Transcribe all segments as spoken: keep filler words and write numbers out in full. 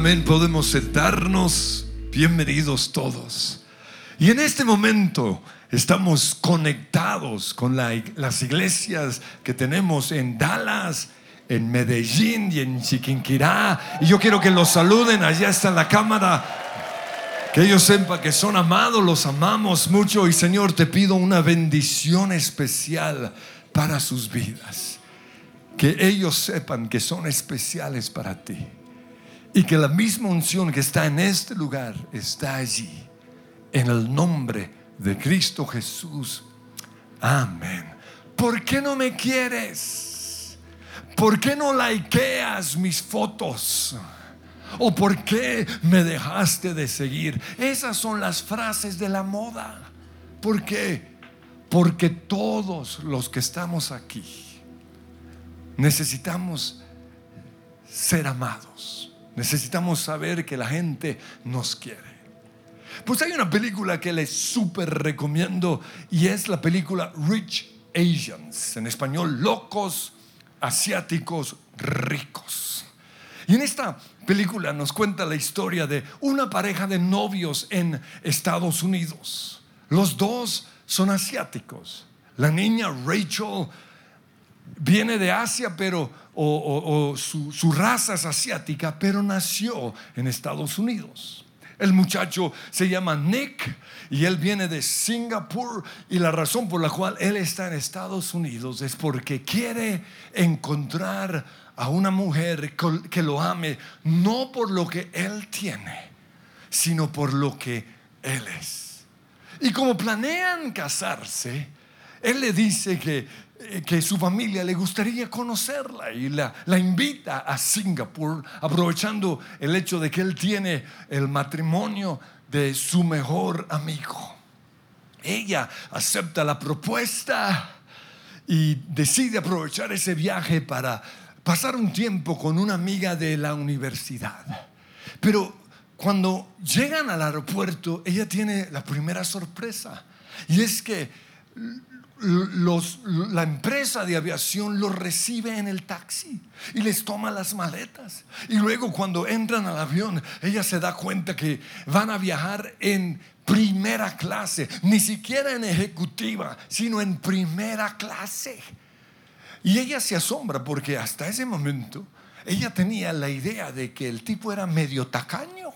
Amén, podemos sentarnos. Bienvenidos todos. Y en este momento estamos conectados con la, las iglesias que tenemos en Dallas, en Medellín y en Chiquinquirá. Y yo quiero que los saluden. Allá está la cámara. Que ellos sepan que son amados, los amamos mucho. Y Señor, te pido una bendición especial para sus vidas. Que ellos sepan que son especiales para ti. Y que la misma unción que está en este lugar está allí. En el nombre de Cristo Jesús. Amén. ¿Por qué no me quieres? ¿Por qué no likeas mis fotos? ¿O por qué me dejaste de seguir? Esas son las frases de la moda. ¿Por qué? Porque todos los que estamos aquí necesitamos ser amados. Necesitamos saber que la gente nos quiere. Pues hay una película que les súper recomiendo y es la película Rich Asians, en español, locos asiáticos ricos. Y en esta película nos cuenta la historia de una pareja de novios en Estados Unidos. Los dos son asiáticos. La niña Rachel viene de Asia, pero o, o, o su, su raza es asiática, pero nació en Estados Unidos. El muchacho se llama Nick y él viene de Singapur, y la razón por la cual él está en Estados Unidos es porque quiere encontrar a una mujer que lo ame, no por lo que él tiene, sino por lo que él es. Y como planean casarse, él le dice que, que su familia le gustaría conocerla y la, la invita a Singapur, aprovechando el hecho de que él tiene el matrimonio de su mejor amigo. Ella acepta la propuesta y decide aprovechar ese viaje para pasar un tiempo con una amiga de la universidad. Pero cuando llegan al aeropuerto, ella tiene la primera sorpresa, y es que los, la empresa de aviación los recibe en el taxi y les toma las maletas. Y luego, cuando entran al avión, ella se da cuenta que van a viajar en primera clase, ni siquiera en ejecutiva, sino en primera clase. Y ella se asombra porque hasta ese momento ella tenía la idea de que el tipo era medio tacaño.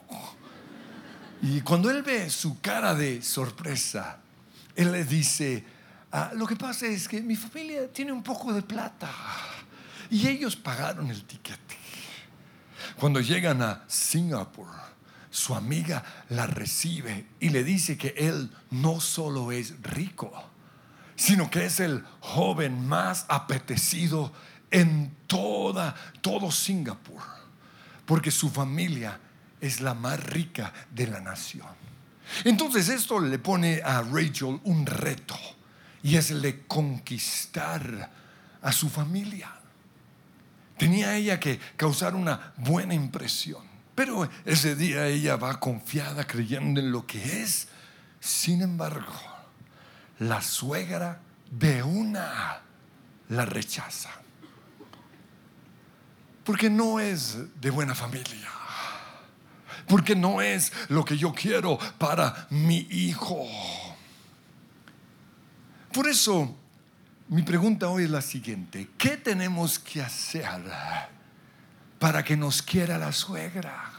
Y cuando él ve su cara de sorpresa, él le dice: ah, lo que pasa es que mi familia tiene un poco de plata y ellos pagaron el tiquete. Cuando llegan a Singapur, su amiga la recibe y le dice que él no solo es rico, sino que es el joven más apetecido en toda, todo Singapur, porque su familia es la más rica de la nación. Entonces esto le pone a Rachel un reto, y es el de conquistar a su familia. Tenía ella que causar una buena impresión, pero ese día ella va confiada, creyendo en lo que es. Sin embargo, la suegra de una la rechaza, porque no es de buena familia, porque no es lo que yo quiero para mi hijo. Por eso mi pregunta hoy es la siguiente: ¿qué tenemos que hacer para que nos quiera la suegra?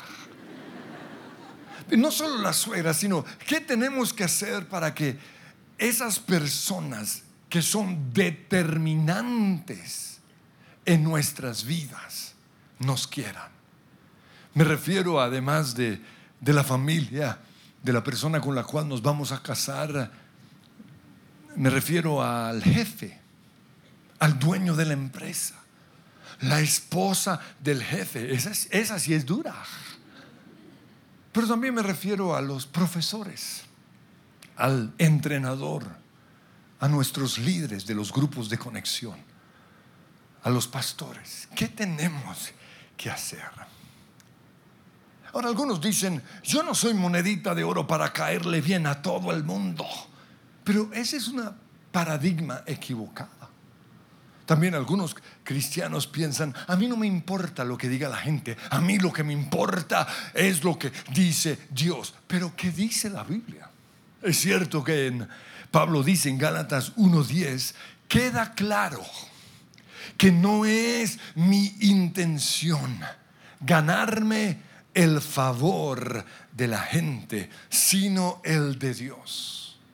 No solo la suegra, sino ¿qué tenemos que hacer para que esas personas que son determinantes en nuestras vidas nos quieran? Me refiero, además de, de la familia, de la persona con la cual nos vamos a casar, me refiero al jefe, al dueño de la empresa, la esposa del jefe. Esa, esa sí es dura. Pero también me refiero a los profesores, al entrenador, a nuestros líderes de los grupos de conexión, a los pastores. ¿Qué tenemos que hacer? Ahora, algunos dicen: yo no soy monedita de oro para caerle bien a todo el mundo. Pero ese es un paradigma equivocado. También algunos cristianos piensan, a mí no me importa lo que diga la gente, a mí lo que me importa es lo que dice Dios. Pero ¿qué dice la Biblia? Es cierto que en, Pablo dice en Gálatas uno diez, queda claro que no es mi intención ganarme el favor de la gente, sino el de Dios.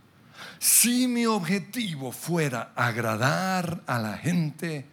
Si mi objetivo fuera agradar a la gente,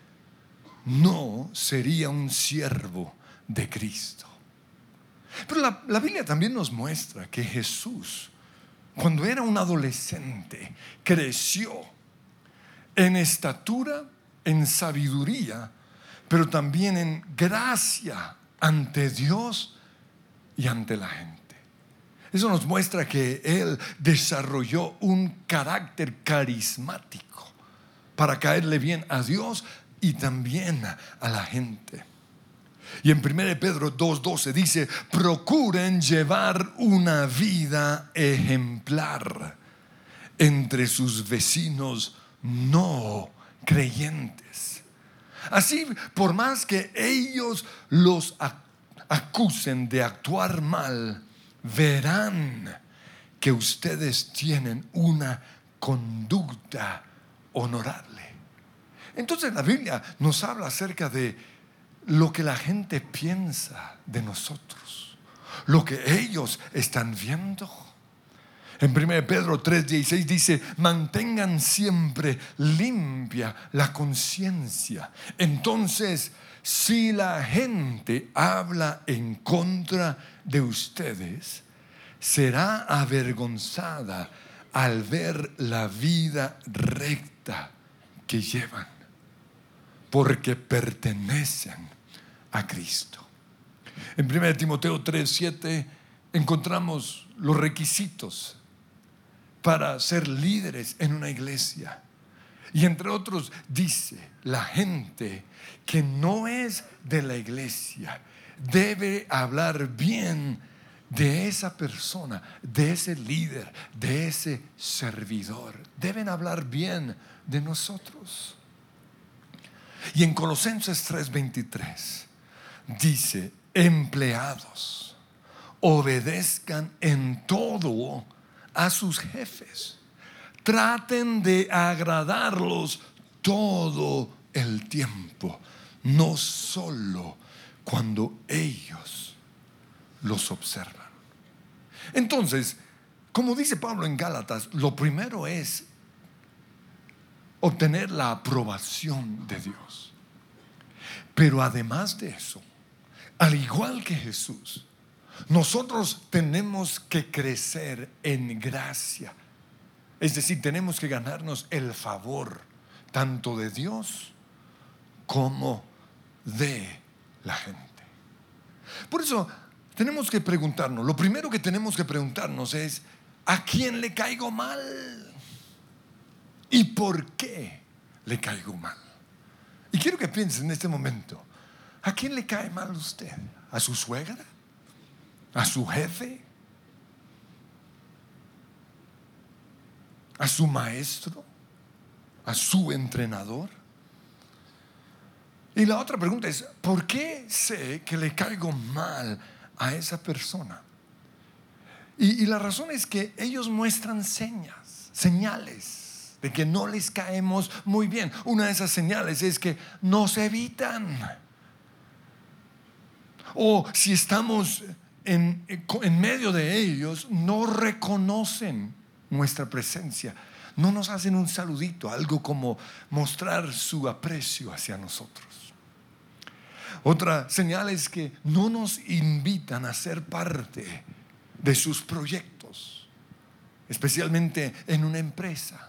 no sería un siervo de Cristo. Pero la, la Biblia también nos muestra que Jesús, cuando era un adolescente, creció en estatura, en sabiduría, pero también en gracia ante Dios y ante la gente. Eso nos muestra que Él desarrolló un carácter carismático para caerle bien a Dios y también a la gente. Y en primera de Pedro dos doce dice, procuren llevar una vida ejemplar entre sus vecinos no creyentes. Así, por más que ellos los acusen de actuar mal, verán que ustedes tienen una conducta honorable. Entonces la Biblia nos habla acerca de lo que la gente piensa de nosotros, lo que ellos están viendo. En primera de Pedro tres dieciséis dice, mantengan siempre limpia la conciencia. Entonces, si la gente habla en contra de ustedes, será avergonzada al ver la vida recta que llevan, porque pertenecen a Cristo. En primera de Timoteo tres siete encontramos los requisitos para ser líderes en una iglesia. Y entre otros dice, la gente que no es de la iglesia debe hablar bien de esa persona, de ese líder, de ese servidor. Deben hablar bien de nosotros. Y en Colosenses tres veintitrés dice, empleados, obedezcan en todo a sus jefes. Traten de agradarlos todo el tiempo, no solo cuando ellos los observan. Entonces, como dice Pablo en Gálatas, lo primero es obtener la aprobación de Dios. Pero además de eso, al igual que Jesús, nosotros tenemos que crecer en gracia. Es decir, tenemos que ganarnos el favor tanto de Dios como de la gente. Por eso tenemos que preguntarnos, lo primero que tenemos que preguntarnos es, ¿a quién le caigo mal? ¿Y por qué le caigo mal? Y quiero que piensen en este momento, ¿a quién le cae mal usted? ¿A su suegra? ¿A su jefe? ¿A su maestro? ¿A su entrenador? Y la otra pregunta es, ¿por qué sé que le caigo mal a esa persona? Y, y la razón es que ellos muestran señas, señales de que no les caemos muy bien. Una de esas señales es que nos evitan. O si estamos en, en medio de ellos, no reconocen nuestra presencia, no nos hacen un saludito, algo como mostrar su aprecio hacia nosotros. Otra señal es que no nos invitan a ser parte de sus proyectos, especialmente en una empresa.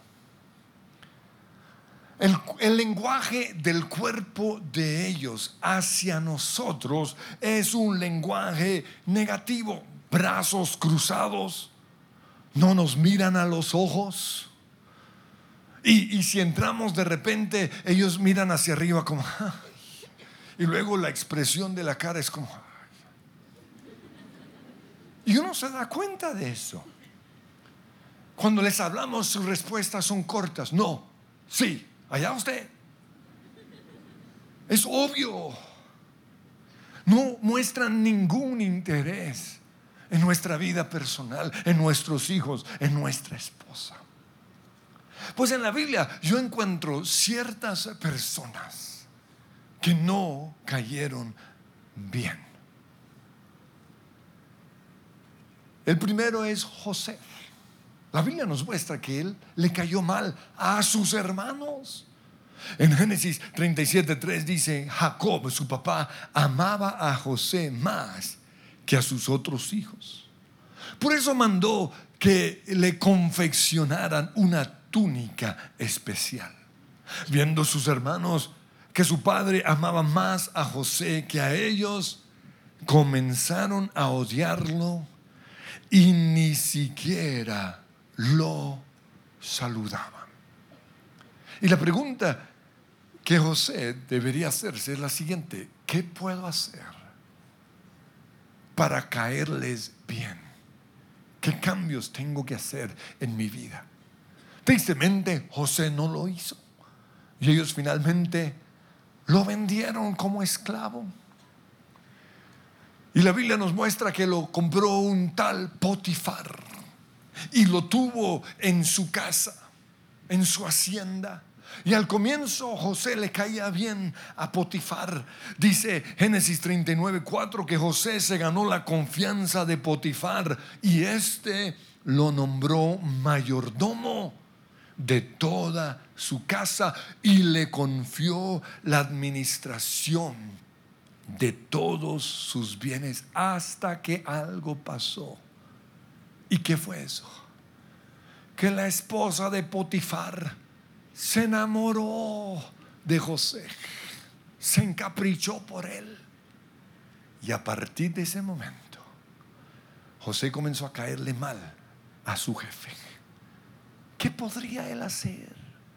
El, el lenguaje del cuerpo de ellos hacia nosotros es un lenguaje negativo. Brazos cruzados, no nos miran a los ojos. Y, y si entramos de repente, ellos miran hacia arriba como ¡ay! Y luego la expresión de la cara es como ¡ay! Y uno se da cuenta de eso. Cuando les hablamos, sus respuestas son cortas. No, sí, allá usted. Es obvio. No muestran ningún interés en nuestra vida personal, en nuestros hijos, en nuestra esposa. Pues en la Biblia yo encuentro ciertas personas que no cayeron bien. El primero es José. La Biblia nos muestra que él le cayó mal a sus hermanos. En Génesis treinta y siete tres dice: Jacob, su papá, amaba a José más que a sus otros hijos. Por eso mandó que le confeccionaran una túnica especial. Viendo sus hermanos que su padre amaba más a José que a ellos, comenzaron a odiarlo y ni siquiera lo saludaban. Y la pregunta que José debería hacerse es la siguiente: ¿qué puedo hacer para caerles bien? ¿Qué cambios tengo que hacer en mi vida? Tristemente, José no lo hizo, y ellos finalmente lo vendieron como esclavo. Y la Biblia nos muestra que lo compró un tal Potifar y lo tuvo en su casa, en su hacienda. Y al comienzo José le caía bien a Potifar. Dice Génesis treinta y nueve cuatro que José se ganó la confianza de Potifar y éste lo nombró mayordomo de toda su casa y le confió la administración de todos sus bienes, hasta que algo pasó. ¿Y qué fue eso? Que la esposa de Potifar se enamoró de José, se encaprichó por él, y a partir de ese momento José comenzó a caerle mal a su jefe. ¿Qué podría él hacer?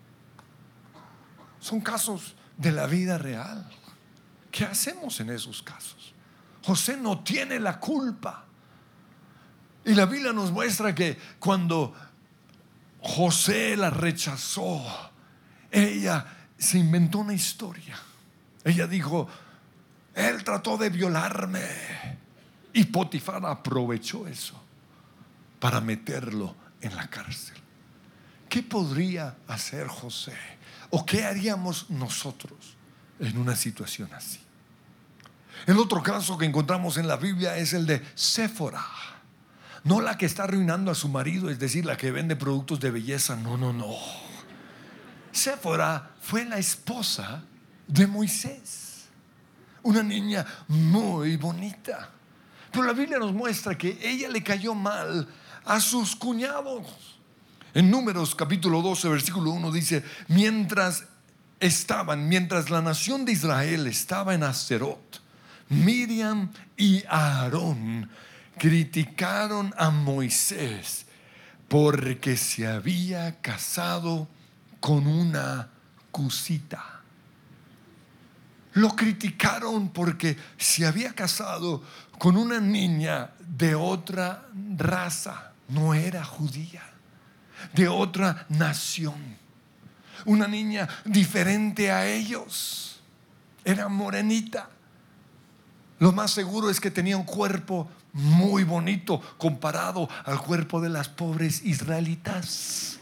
Son casos de la vida real. ¿Qué hacemos en esos casos? José no tiene la culpa. Y la Biblia nos muestra que cuando José la rechazó, ella se inventó una historia. Ella dijo: él trató de violarme. Y Potifar aprovechó eso para meterlo en la cárcel. ¿Qué podría hacer José? ¿O qué haríamos nosotros en una situación así? El otro caso que encontramos en la Biblia es el de Séfora. No la que está arruinando a su marido, es decir, la que vende productos de belleza. No, no, no. Séfora fue la esposa de Moisés, una niña muy bonita. Pero la Biblia nos muestra que ella le cayó mal a sus cuñados. En Números capítulo doce versículo uno dice: mientras estaban, mientras la nación de Israel estaba en Aserot, Miriam y Aarón criticaron a Moisés porque se había casado con una cusita. Lo criticaron porque se había casado con una niña de otra raza, no era judía, de otra nación, una niña diferente a ellos, era morenita. Lo más seguro es que tenía un cuerpo muy bonito comparado al cuerpo de las pobres israelitas.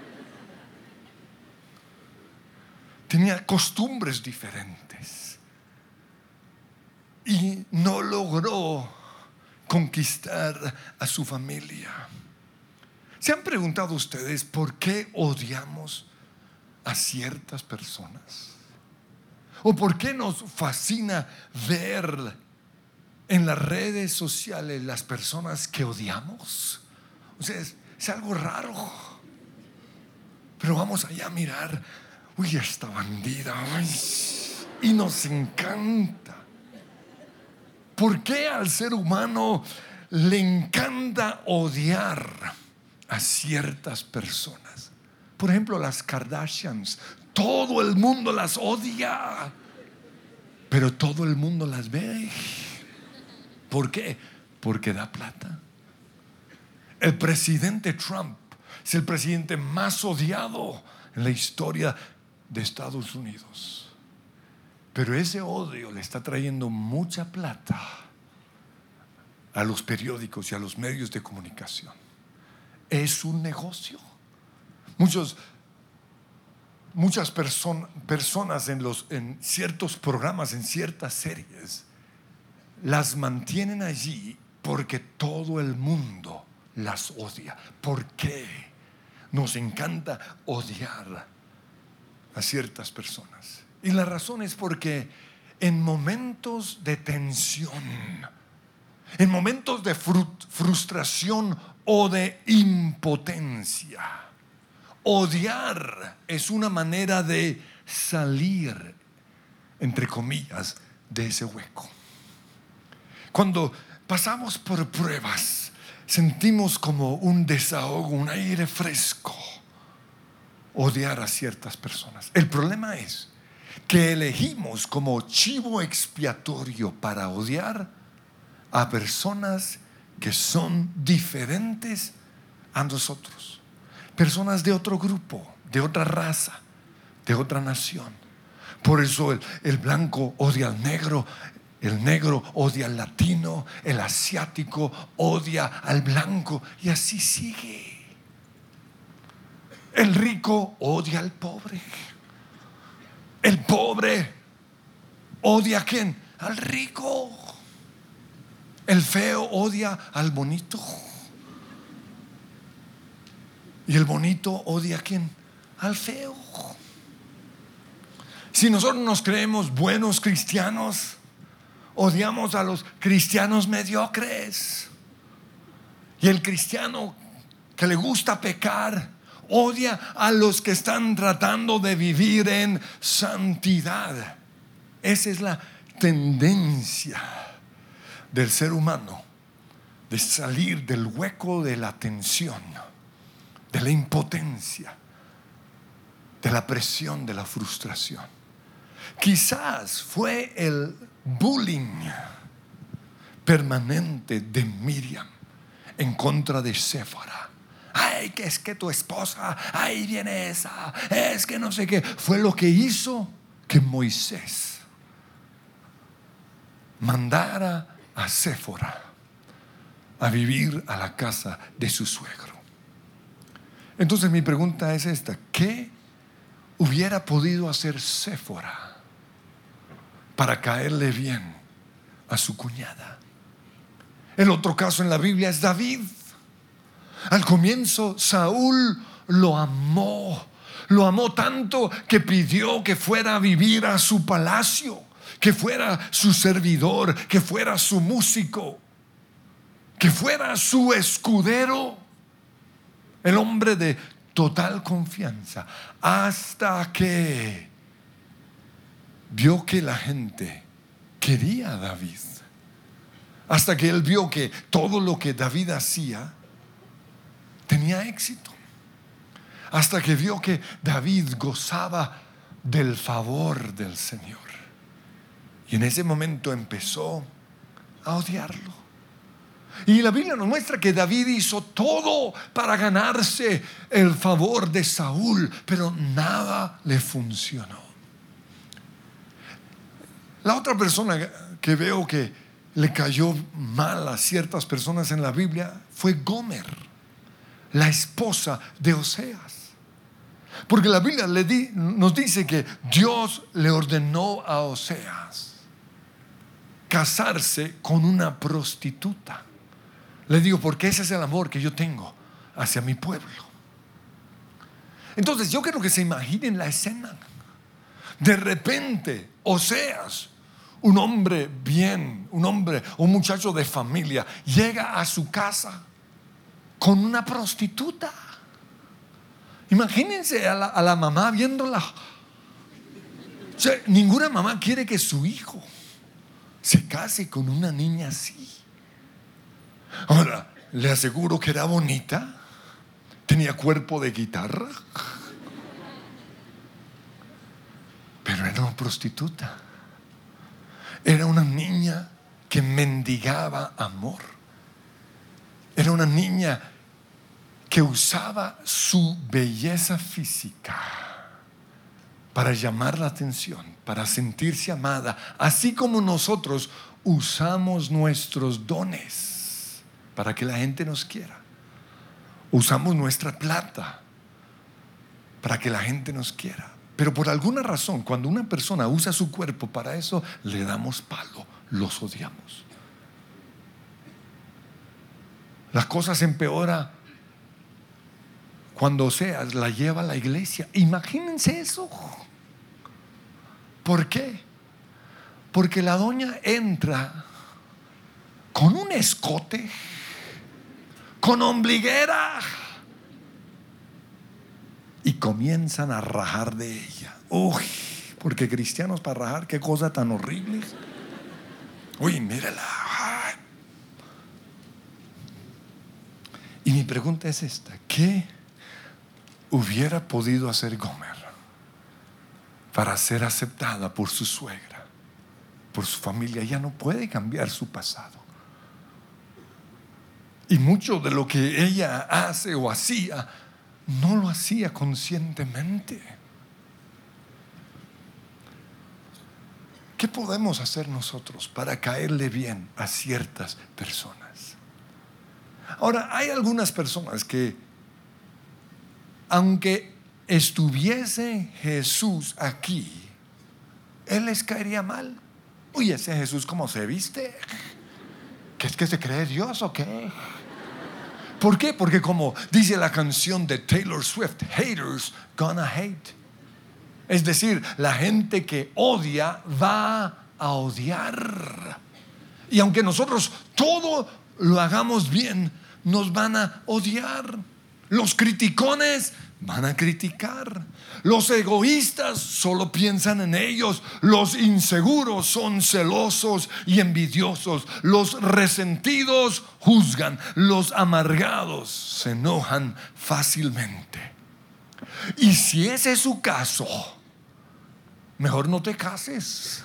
Tenía costumbres diferentes y no logró conquistar a su familia. ¿Se han preguntado ustedes por qué odiamos a ciertas personas? ¿O por qué nos fascina ver en las redes sociales las personas que odiamos? O sea, es, es algo raro. Pero vamos allá a mirar: uy, esta bandida, uy, y nos encanta. ¿Por qué al ser humano le encanta odiar a ciertas personas? Por ejemplo, las Kardashians. Todo el mundo las odia, pero todo el mundo las ve. ¿Por qué? Porque da plata. El presidente Trump es el presidente más odiado en la historia de Estados Unidos. Pero ese odio le está trayendo mucha plata a los periódicos y a los medios de comunicación. Es un negocio. Muchos, muchas person, personas en, los, en ciertos programas, en ciertas series, las mantienen allí porque todo el mundo las odia. ¿Por qué? Nos encanta odiar a ciertas personas. Y la razón es porque en momentos de tensión, en momentos de frustración o de impotencia, odiar es una manera de salir, entre comillas, de ese hueco. Cuando pasamos por pruebas, sentimos como un desahogo, un aire fresco, odiar a ciertas personas. El problema es que elegimos como chivo expiatorio para odiar a personas que son diferentes a nosotros, personas de otro grupo, de otra raza, de otra nación. Por eso el, el blanco odia al negro, el negro odia al latino, el asiático odia al blanco, y así sigue. El rico odia al pobre. El pobre odia ¿a quién? Al rico. El feo odia al bonito. Y el bonito odia ¿a quién? Al feo. Si nosotros nos creemos buenos cristianos, odiamos a los cristianos mediocres. Y el cristiano que le gusta pecar odia a los que están tratando de vivir en santidad. Esa es la tendencia del ser humano, de salir del hueco de la tensión, de la impotencia, de la presión, de la frustración. Quizás fue el bullying permanente de Miriam en contra de Séfora. Ay, que es que tu esposa, ahí viene esa, es que no sé qué. Fue lo que hizo que Moisés mandara a Séfora a vivir a la casa de su suegro. Entonces mi pregunta es esta: ¿qué hubiera podido hacer Séfora para caerle bien a su cuñada? El otro caso en la Biblia es David. Al comienzo Saúl lo amó, lo amó tanto que pidió que fuera a vivir a su palacio, que fuera su servidor, que fuera su músico, que fuera su escudero, el hombre de total confianza, hasta que vio que la gente quería a David, hasta que él vio que todo lo que David hacía tenía éxito, hasta que vio que David gozaba del favor del Señor, y en ese momento empezó a odiarlo. Y la Biblia nos muestra que David hizo todo para ganarse el favor de Saúl, pero nada le funcionó. La otra persona que veo que le cayó mal a ciertas personas en la Biblia fue Gomer, la esposa de Oseas. Porque la Biblia le di, nos dice que Dios le ordenó a Oseas casarse con una prostituta. Le digo, porque ese es el amor que yo tengo hacia mi pueblo. Entonces yo quiero que se imaginen la escena. De repente Oseas, un hombre bien, un hombre, un muchacho de familia, llega a su casa con una prostituta. Imagínense a la, a la mamá viéndola. O sea, ninguna mamá quiere que su hijo se case con una niña así. Ahora, le aseguro que era bonita, tenía cuerpo de guitarra, pero era una prostituta. Era una niña que mendigaba amor. Era una niña que usaba su belleza física para llamar la atención, para sentirse amada, así como nosotros usamos nuestros dones para que la gente nos quiera. Usamos nuestra plata para que la gente nos quiera. Pero por alguna razón, cuando una persona usa su cuerpo para eso, le damos palo, los odiamos. La cosa se empeora cuando Oseas la lleva a la iglesia. Imagínense eso. ¿Por qué? Porque la doña entra con un escote, con ombliguera, y comienzan a rajar de ella. Uy, porque cristianos para rajar, qué cosa tan horrible. Uy, mírala. Ay. Y mi pregunta es esta: ¿qué hubiera podido hacer Gomer para ser aceptada por su suegra, por su familia? Ella no puede cambiar su pasado. Y mucho de lo que ella hace o hacía, no lo hacía conscientemente. ¿Qué podemos hacer nosotros para caerle bien a ciertas personas? Ahora, hay algunas personas que, aunque estuviese Jesús aquí, Él les caería mal. Uy, ese Jesús, ¿cómo se viste? ¿Qué es que se cree Dios o qué? ¿Por qué? Porque como dice la canción de Taylor Swift, haters gonna hate. Es decir, la gente que odia va a odiar. Y aunque nosotros todo lo hagamos bien, nos van a odiar. Los criticones van a criticar. Los egoístas solo piensan en ellos. Los inseguros son celosos y envidiosos. Los resentidos juzgan. Los amargados se enojan fácilmente. Y si ese es su caso, mejor no te cases.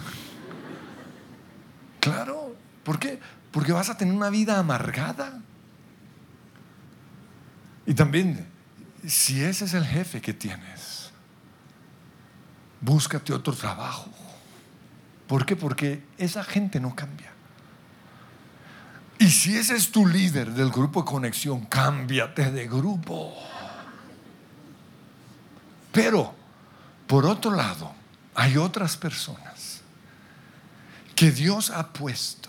Claro, ¿por qué? Porque vas a tener una vida amargada. Y también, si ese es el jefe que tienes, búscate otro trabajo. ¿Por qué? Porque esa gente no cambia. Y si ese es tu líder del grupo de conexión, cámbiate de grupo. Pero, por otro lado, hay otras personas que Dios ha puesto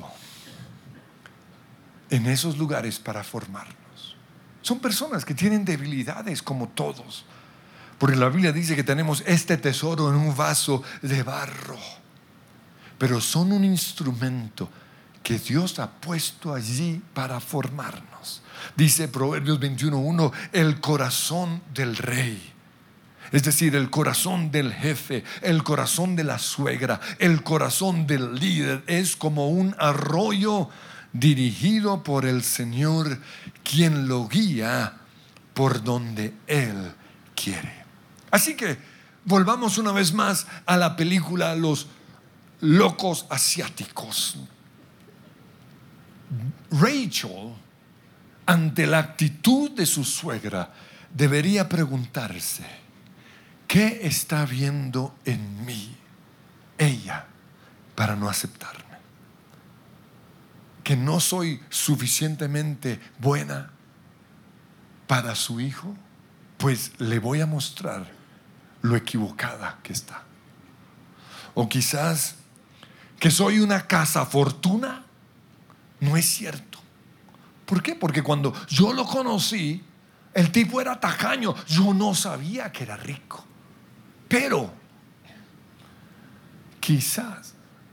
en esos lugares para formarnos. Son personas que tienen debilidades como todos, porque la Biblia dice que tenemos este tesoro en un vaso de barro, pero son un instrumento que Dios ha puesto allí para formarnos. Dice Proverbios veintiuno uno, el corazón del rey, es decir, el corazón del jefe, el corazón de la suegra, el corazón del líder es como un arroyo dirigido por el Señor, quien lo guía por donde Él quiere. Así que volvamos una vez más a la película Los Locos Asiáticos. Rachel, ante la actitud de su suegra, debería preguntarse: ¿qué está viendo en mí ella para no aceptarme? ¿Que no soy suficientemente buena para su hijo? Pues le voy a mostrar lo equivocada que está. O quizás que soy una cazafortuna. No es cierto. ¿Por qué? Porque cuando yo lo conocí, el tipo era tacaño. Yo no sabía que era rico. Pero quizás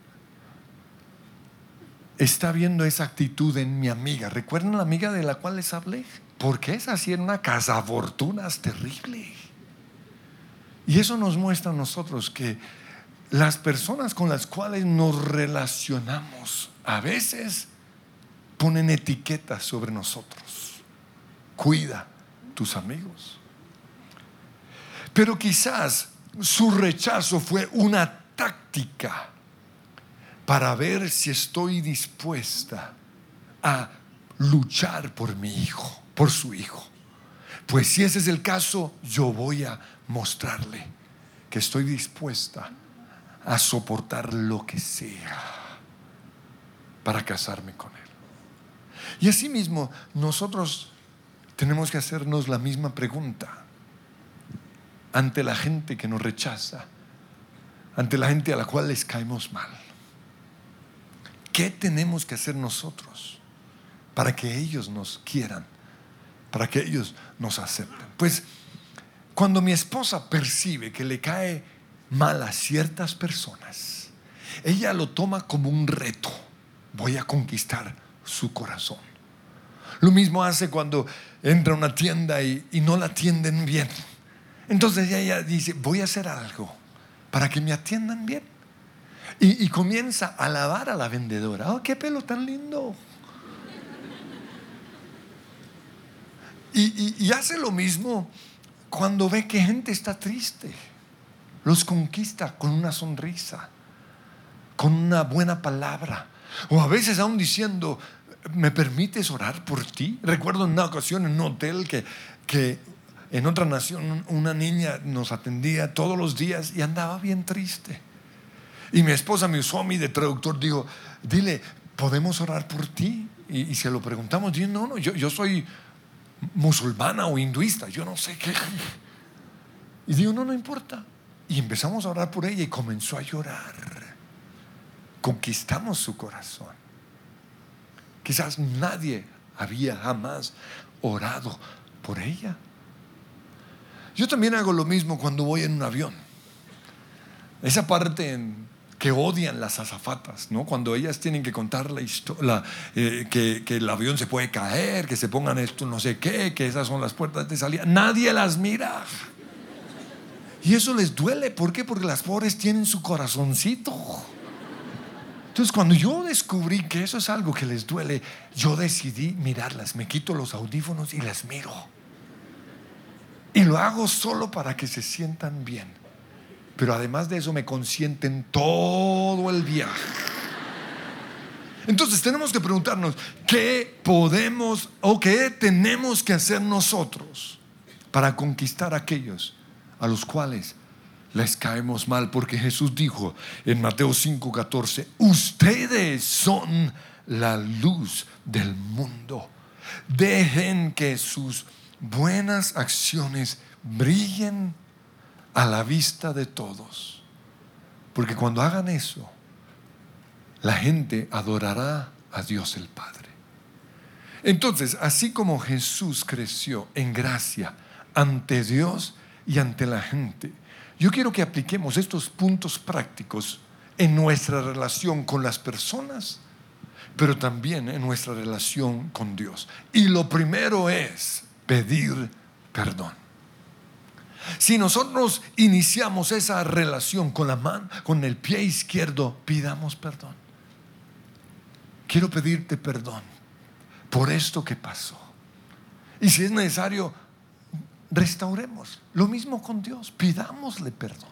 está viendo esa actitud en mi amiga. ¿Recuerdan la amiga de la cual les hablé? Porque esa sí era una cazafortunas terrible. Y eso nos muestra a nosotros que las personas con las cuales nos relacionamos a veces ponen etiquetas sobre nosotros. Cuida tus amigos. Pero quizás su rechazo fue una táctica para ver si estoy dispuesta a luchar por mi hijo, por su hijo. Pues si ese es el caso, yo voy a mostrarle que estoy dispuesta a soportar lo que sea para casarme con Él. Y asimismo, nosotros tenemos que hacernos la misma pregunta ante la gente que nos rechaza, ante la gente a la cual les caemos mal. ¿Qué tenemos que hacer nosotros para que ellos nos quieran, para que ellos nos acepten? Pues cuando mi esposa percibe que le cae mal a ciertas personas, ella lo toma como un reto. Voy a conquistar su corazón. Lo mismo hace cuando entra a una tienda y, y no la atienden bien. Entonces ella dice, voy a hacer algo para que me atiendan bien. Y, y comienza a alabar a la vendedora. Oh, qué pelo tan lindo. Y, y, y hace lo mismo cuando ve que gente está triste. Los conquista con una sonrisa, con una buena palabra. O a veces aún diciendo, ¿me permites orar por ti? Recuerdo en una ocasión en un hotel que, que en otra nación una niña nos atendía todos los días y andaba bien triste. Y mi esposa me usó a mí de traductor. Digo, dile, ¿podemos orar por ti? Y, y se lo preguntamos. Digo, no, no, yo, yo soy musulmana o hinduista, yo no sé qué. Y digo, no, no importa. Y empezamos a orar por ella y comenzó a llorar. Conquistamos su corazón. Quizás nadie había jamás orado por ella. Yo también hago lo mismo cuando voy en un avión. Esa parte en que odian las azafatas, ¿no? Cuando ellas tienen que contar la historia, eh, que, que el avión se puede caer, que se pongan esto no sé qué, que esas son las puertas de salida. Nadie las mira. Y eso les duele. ¿Por qué? Porque las pobres tienen su corazoncito. Entonces, cuando yo descubrí que eso es algo que les duele, yo decidí mirarlas. Me quito los audífonos y las miro. Y lo hago solo para que se sientan bien. Pero además de eso me consienten todo el viaje. Entonces tenemos que preguntarnos, ¿qué podemos o qué tenemos que hacer nosotros para conquistar a aquellos a los cuales les caemos mal? Porque Jesús dijo en Mateo cinco catorce, ustedes son la luz del mundo. Dejen que sus buenas acciones brillen a la vista de todos, porque cuando hagan eso, la gente adorará a Dios el Padre. Entonces, así como Jesús creció en gracia ante Dios y ante la gente, yo quiero que apliquemos estos puntos prácticos en nuestra relación con las personas, pero también en nuestra relación con Dios. Y lo primero es pedir perdón. Si nosotros iniciamos esa relación con la mano, con el pie izquierdo, pidamos perdón. Quiero pedirte perdón por esto que pasó. Y si es necesario, restauremos. Lo mismo con Dios, pidámosle perdón.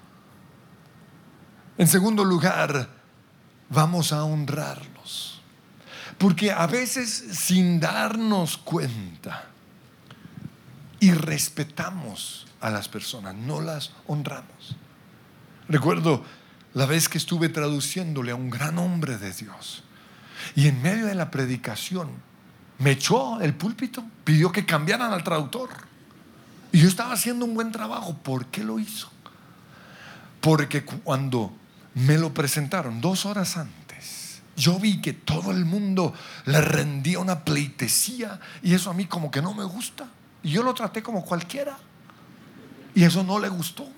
En segundo lugar, vamos a honrarlos. Porque a veces, sin darnos cuenta, y respetamos a las personas, no las honramos. Recuerdo la vez que estuve traduciéndole a un gran hombre de Dios, y en medio de la predicación me echó el púlpito, pidió que cambiaran al traductor, y yo estaba haciendo un buen trabajo. ¿Por qué lo hizo? Porque cuando me lo presentaron dos horas antes, yo vi que todo el mundo le rendía una pleitesía, y eso a mí como que no me gusta. Y yo lo traté como cualquiera, y eso no le gustó.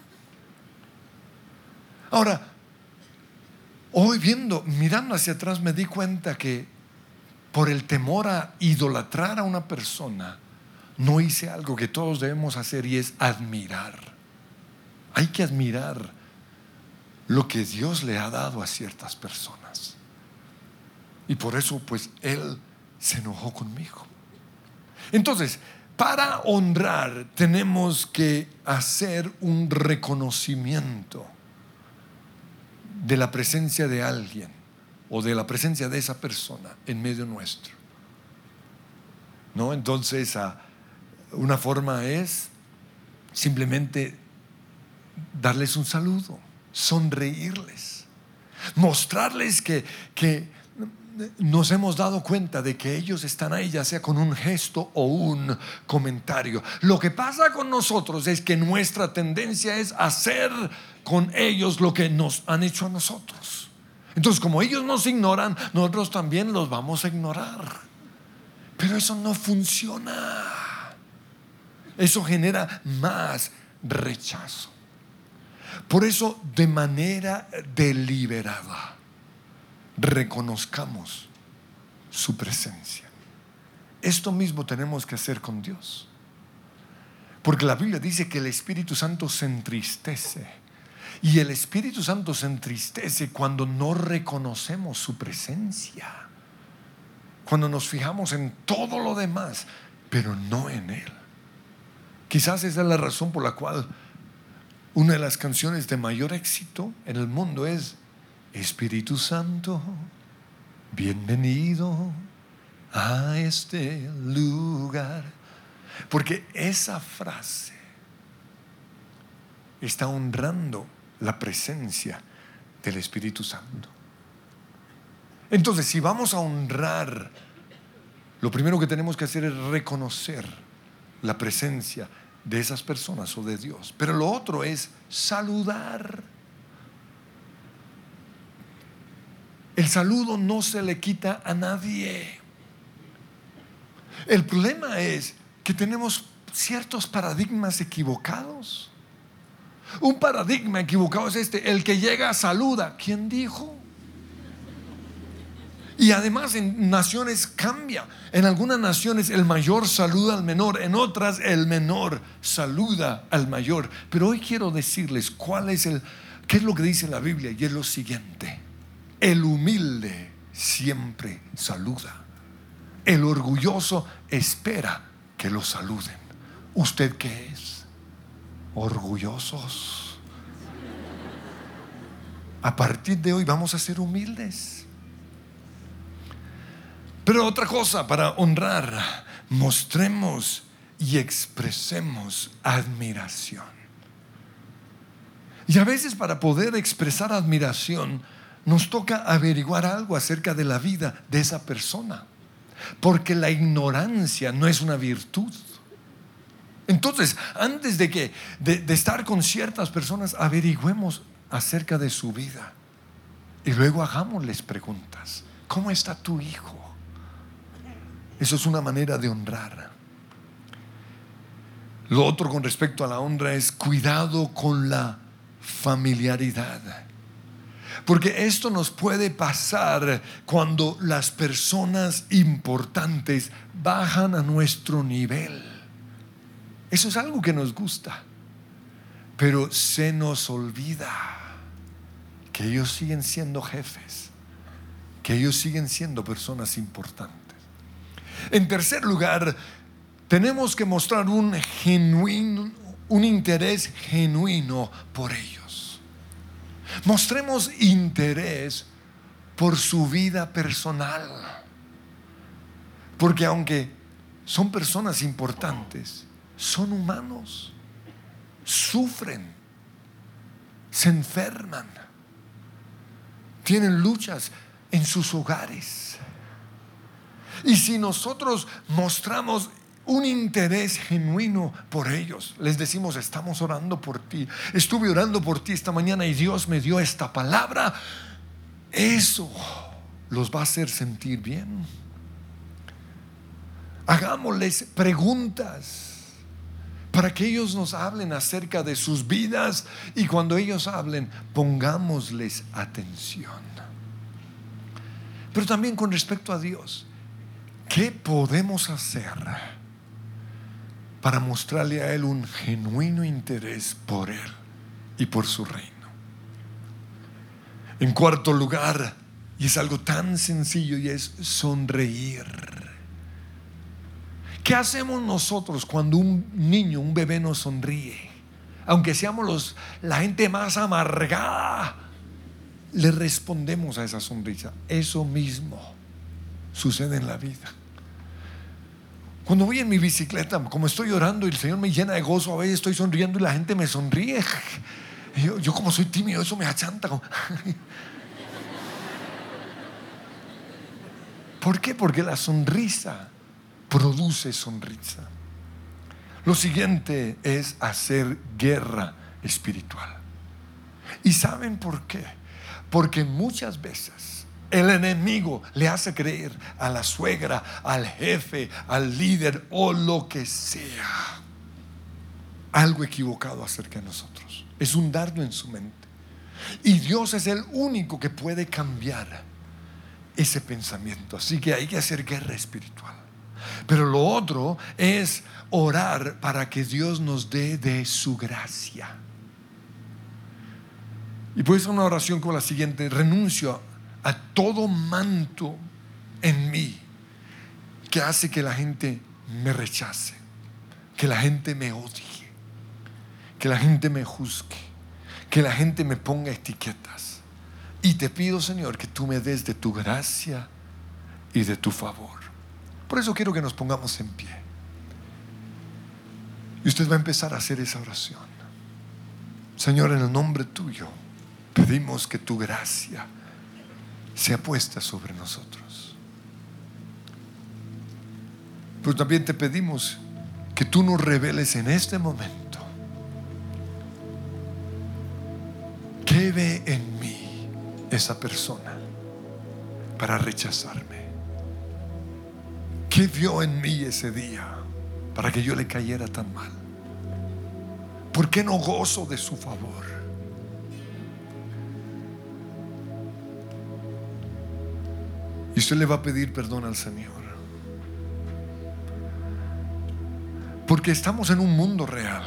Ahora, hoy viendo, mirando hacia atrás, me di cuenta que por el temor a idolatrar a una persona, no hice algo que todos debemos hacer, y es admirar. Hay que admirar lo que Dios le ha dado a ciertas personas. Y por eso pues Él se enojó conmigo. Entonces, para honrar tenemos que hacer un reconocimiento de la presencia de alguien o de la presencia de esa persona en medio nuestro, ¿no? Entonces, una forma es simplemente darles un saludo, sonreírles, mostrarles que, que nos hemos dado cuenta de que ellos están ahí, ya sea con un gesto o un comentario. Lo que pasa con nosotros es que nuestra tendencia es hacer con ellos lo que nos han hecho a nosotros. Entonces, como ellos nos ignoran, nosotros también los vamos a ignorar. Pero eso no funciona. Eso genera más rechazo. Por eso, de manera deliberada, reconozcamos su presencia. Esto mismo tenemos que hacer con Dios, porque la Biblia dice que el Espíritu Santo se entristece, y el Espíritu Santo se entristece cuando no reconocemos su presencia, cuando nos fijamos en todo lo demás pero no en Él. Quizás esa es la razón por la cual una de las canciones de mayor éxito en el mundo es: Espíritu Santo, bienvenido a este lugar. Porque esa frase está honrando la presencia del Espíritu Santo. Entonces, si vamos a honrar, lo primero que tenemos que hacer es reconocer la presencia de esas personas o de Dios. Pero lo otro es saludar. El saludo no se le quita a nadie. El problema es que tenemos ciertos paradigmas equivocados. Un paradigma equivocado es este: el que llega saluda. ¿Quién dijo? Y además en naciones cambia. En algunas naciones el mayor saluda al menor, en otras el menor saluda al mayor. Pero hoy quiero decirles cuál es el, qué es lo que dice la Biblia, y es lo siguiente: el humilde siempre saluda, el orgulloso espera que lo saluden. ¿Usted qué es? ¿Orgullosos? A partir de hoy vamos a ser humildes. Pero otra cosa, para honrar, mostremos y expresemos admiración. Y a veces, para poder expresar admiración, nos toca averiguar algo acerca de la vida de esa persona, porque la ignorancia no es una virtud. Entonces, antes de, que, de, de estar con ciertas personas, averigüemos acerca de su vida y luego hagámosles preguntas. ¿Cómo está tu hijo? Eso es una manera de honrar. Lo otro con respecto a la honra es cuidado con la familiaridad, porque esto nos puede pasar cuando las personas importantes bajan a nuestro nivel. Eso es algo que nos gusta, pero se nos olvida que ellos siguen siendo jefes, que ellos siguen siendo personas importantes. En tercer lugar, tenemos que mostrar un genuino, un interés genuino por ellos. Mostremos interés por su vida personal, porque aunque son personas importantes, son humanos, sufren, se enferman, tienen luchas en sus hogares. Y si nosotros mostramos un interés genuino por ellos, les decimos: estamos orando por ti, estuve orando por ti esta mañana y Dios me dio esta palabra, eso los va a hacer sentir bien. Hagámosles preguntas para que ellos nos hablen acerca de sus vidas, y cuando ellos hablen, pongámosles atención. Pero también con respecto a Dios, ¿qué podemos hacer para mostrarle a Él un genuino interés por Él y por su reino? En cuarto lugar, y es algo tan sencillo, y es sonreír. ¿Qué hacemos nosotros cuando un niño, un bebé nos sonríe? Aunque seamos los, la gente más amargada, le respondemos a esa sonrisa. Eso mismo sucede en la vida. Cuando voy en mi bicicleta, como estoy orando y el Señor me llena de gozo, a veces estoy sonriendo y la gente me sonríe. Y yo, yo como soy tímido, eso me achanta. ¿Por qué? Porque la sonrisa produce sonrisa. Lo siguiente es hacer guerra espiritual. ¿Y saben por qué? Porque muchas veces el enemigo le hace creer a la suegra, al jefe, al líder o lo que sea algo equivocado acerca de nosotros. Es un dardo en su mente. Y Dios es el único que puede cambiar ese pensamiento. Así que hay que hacer guerra espiritual. Pero lo otro es orar para que Dios nos dé de su gracia. Y puede ser una oración como la siguiente: renuncio a todo manto en mí que hace que la gente me rechace, que la gente me odie, que la gente me juzgue, que la gente me ponga etiquetas. Y te pido, Señor, que tú me des de tu gracia y de tu favor. Por eso quiero que nos pongamos en pie. Y usted va a empezar a hacer esa oración. Señor, en el nombre tuyo pedimos que tu gracia sea puesta sobre nosotros. Pero también te pedimos que tú nos reveles en este momento qué ve en mí esa persona para rechazarme. ¿Qué vio en mí ese día para que yo le cayera tan mal? ¿Por qué no gozo de su favor? Y usted le va a pedir perdón al Señor, porque estamos en un mundo real.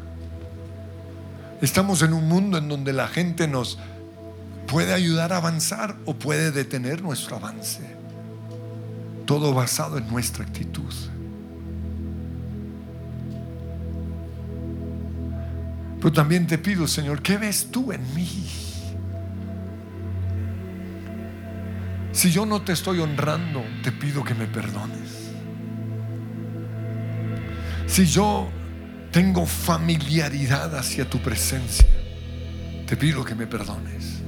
Estamos en un mundo en donde la gente nos puede ayudar a avanzar o puede detener nuestro avance. Todo basado en nuestra actitud. Pero también te pido, Señor, ¿qué ves tú en mí? Si yo no te estoy honrando, te pido que me perdones. Si yo tengo familiaridad hacia tu presencia, te pido que me perdones.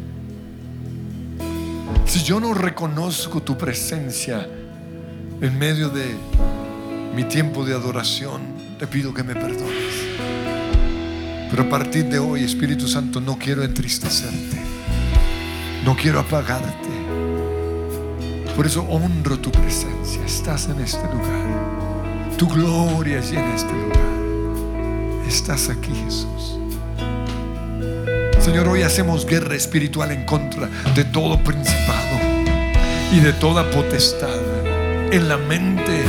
Si yo no reconozco tu presencia en medio de mi tiempo de adoración, te pido que me perdones. Pero a partir de hoy, Espíritu Santo, no quiero entristecerte, no quiero apagarte. Por eso honro tu presencia. Estás en este lugar, tu gloria es en este lugar. Estás aquí, Jesús. Señor, hoy hacemos guerra espiritual en contra de todo principado y de toda potestad en la mente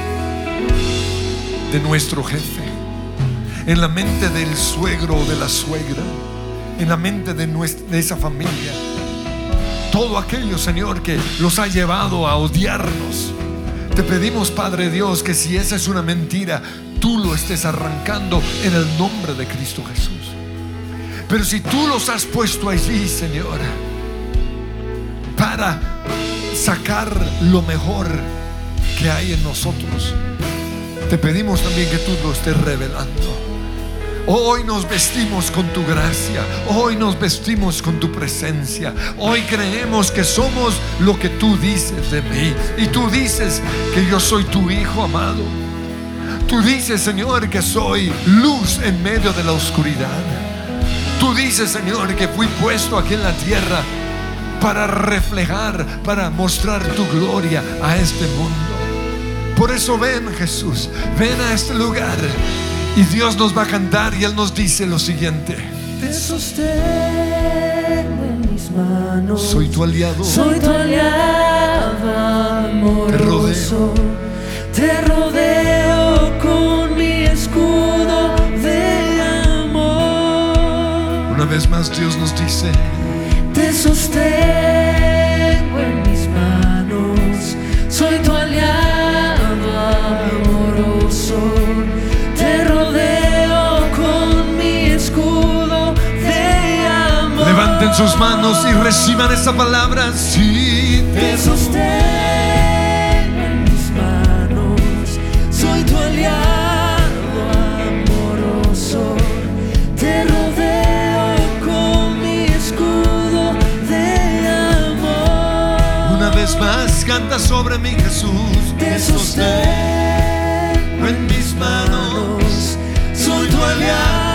de nuestro jefe, en la mente del suegro o de la suegra, en la mente de, nuestra, de esa familia. Todo aquello, Señor, que los ha llevado a odiarnos, te pedimos, Padre Dios, que si esa es una mentira, tú lo estés arrancando en el nombre de Cristo Jesús. Pero si tú los has puesto allí, Señor, para sacar lo mejor que hay en nosotros, te pedimos también que tú lo estés revelando. Hoy nos vestimos con tu gracia, hoy nos vestimos con tu presencia. Hoy creemos que somos lo que tú dices de mí. Y tú dices que yo soy tu hijo amado. Tú dices, Señor, que soy luz en medio de la oscuridad. Tú dices, Señor, que fui puesto aquí en la tierra para reflejar, para mostrar tu gloria a este mundo. Por eso ven, Jesús, ven a este lugar. Y Dios nos va a cantar y Él nos dice lo siguiente: te sostengo en mis manos, soy tu aliado, soy tu aliado amoroso. Te rodeo con mi escudo de amor. Una vez más Dios nos dice: te sostengo en mis manos, soy tu aliado amoroso. Te rodeo con mi escudo de amor. Levanten sus manos y reciban esa palabra. Sí, te sostengo en mis manos, soy tu aliado amoroso. Te rodeo con canta sobre mí, Jesús. te sostengo en mis manos, soy tu aliado.